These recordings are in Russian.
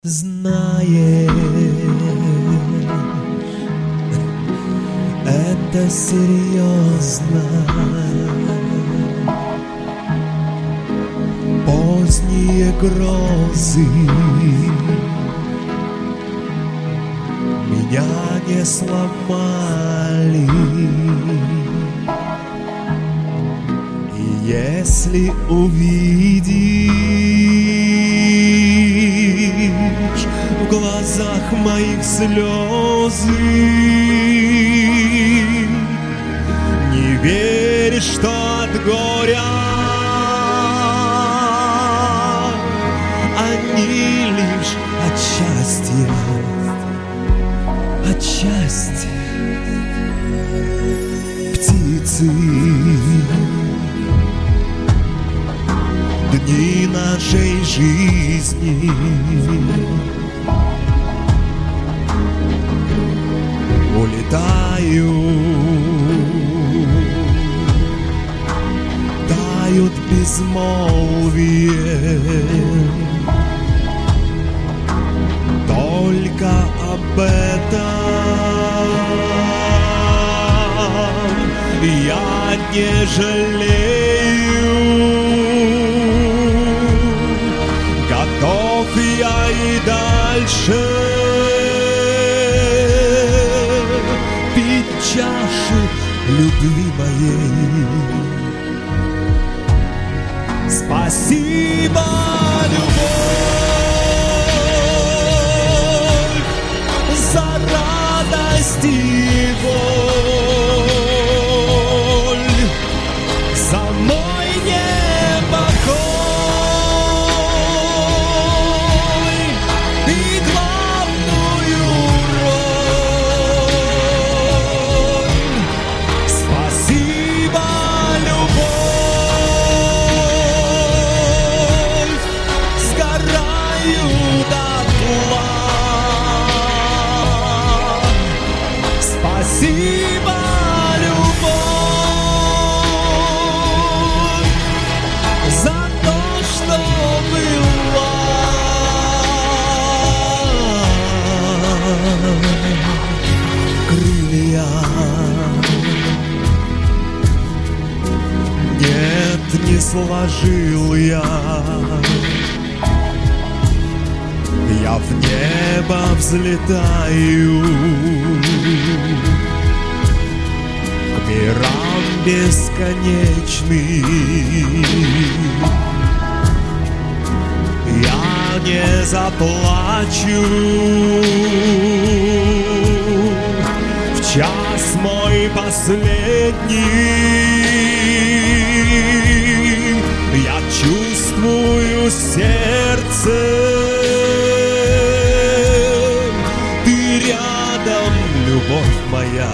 Знаешь, это серьезно. Поздние грозы меня не сломали. И если увидишь в глазах моих слезы, не веришь, что от горя они лишь от счастья, от счастья. Птицы, дни нашей жизни улетают, тают безмолвие. Только об этом я не жалею. Готов я и дальше пить чашу любви моей. Спасибо, любовь, за радость и боль, за мой непокой и главную роль. Спасибо, любовь, сгораю дотла. Спасибо, любовь, за то, что была. Крылья нет, не сложил я. Я в небо взлетаю к мирам бесконечным. Я не заплачу в час мой последний. Я чувствую сердцем, ты рядом, любовь моя,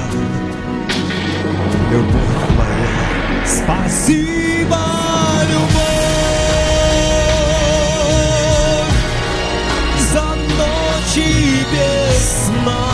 любовь моя. Спасибо, любовь, за ночи без сна.